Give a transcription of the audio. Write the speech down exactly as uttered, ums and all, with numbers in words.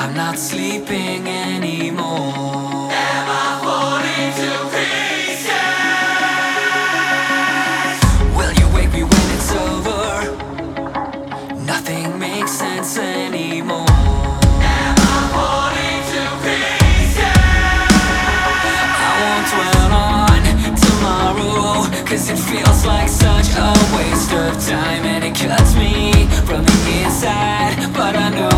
I'm not sleeping anymore. Am I falling to pieces? Will you wake me when it's over? Nothing makes sense anymore. Am I falling to pieces? I won't dwell on tomorrow, cause it feels like such a waste of time, and it cuts me from the inside. But I know